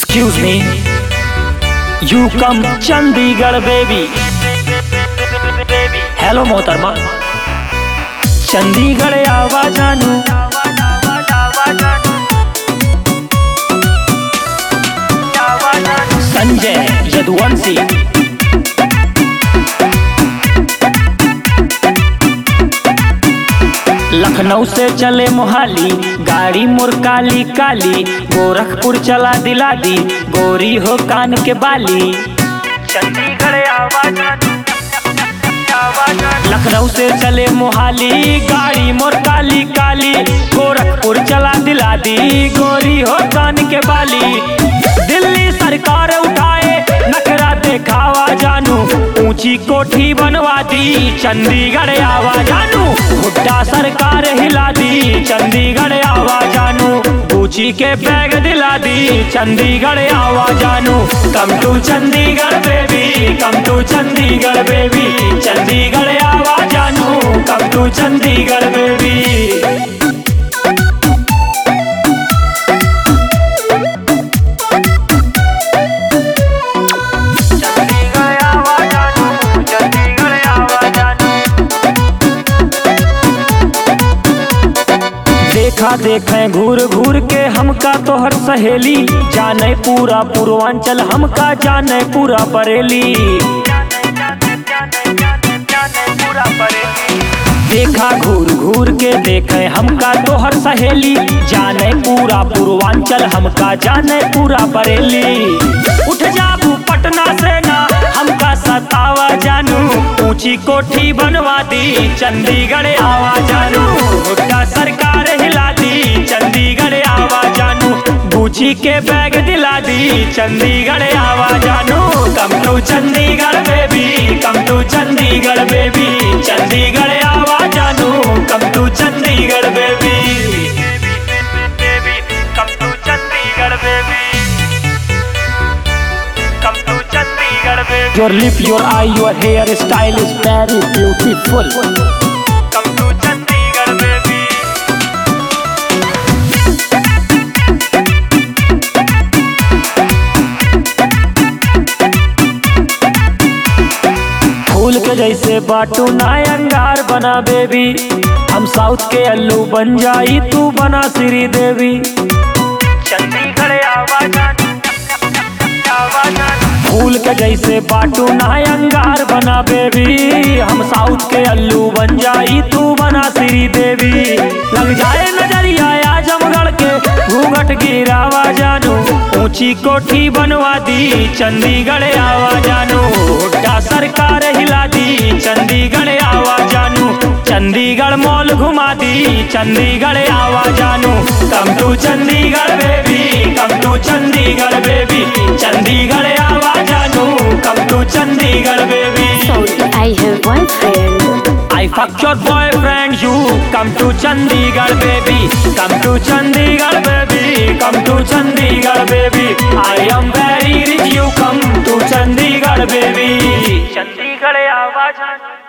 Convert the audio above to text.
Excuse me, you come Chandigarh baby. Hello मोहतरमा, चंडीगढ़ आवा जानू। संजय यदुवंशी। लखनऊ से चले मोहाली, गाड़ी मोर काली काली। गोरखपुर चला दिला दी, गोरी हो कान के बाली। चंडीगढ़ आवा जानू। लखनऊ से चले मोहाली, गाड़ी मोर काली काली। गोरखपुर चला दिला दी, गोरी हो कान के बाली। दिल्ली सरकार उठाए नखरा देखावा जानू। ऊंची कोठी बनवा दी, चंडीगढ़ आवा जानू। हुड्डा सरकार हिला दी, चंडीगढ़ आवा जानू। गुची के बैग दिला दी, चंडीगढ़ आवा जानू। Come to Chandigarh baby, come to Chandigarh baby. Chandigarh आवा जानू, कम टू चंडीगढ़ बेबी। देखा देखें घूर घूर के हमका तोहर सहेली। जाने पूरा पूर्वांचल, हमका जाने पूरा बरेली। देखा घूर घूर के देखे हमका तोहर सहेली। जाने पूरा पूर्वांचल, हमका जाने पूरा बरेली। उठ जाबू पटना से ना हमका सतावा जानू। ऊंची कोठी बनवा दी, चंडीगढ़ आवा जानू। हुड्डा सरकार हिला दी, चंडीगढ़ आवा जानू। गुची के बैग दिला दी, चंडीगढ़ आवा जानू। Come to Chandigarh baby, come to Chandigarh baby. Chandigarh आवा जानू, come to Chandigarh baby. Come to Chandigarh baby, come to Chandigarh baby. Your lip, your eye, your hair style is very beautiful. Come to Chandigarh baby. फूल के जैसे बाटू ना अंगार बना बेबी। हम साउथ के अल्लू बन जाई, तू बना श्रीदेवी। चंडीगढ़ आवा जानू, आवा जानू। फूल के जैसे बाटू ना अंगार बना बेबी। हम साउथ के अल्लू बन जाई, तू बना श्रीदेवी। लग जाए नजरिया आजमगढ़ के, घूंघट गिरावा जानू। ऊंची कोठी बनवा दी, चंडीगढ़ आवा जानू। हुड्डा सरकार हिला दी, चंडीगढ़ आवा जानू। चंडीगढ़ मॉल घुमा दी, चंडीगढ़ आवा जानू। Come to Chandigarh baby, come to Chandigarh baby. Chandigarh आवा जानू, come to Chandigarh baby. Sorry, I have boyfriend. I fuck your boyfriend, you come to Chandigarh baby. Come to Chandigarh baby, come to Chandigarh baby. I am very rich, you come to Chandigarh baby. Chandigarh आवा जानू।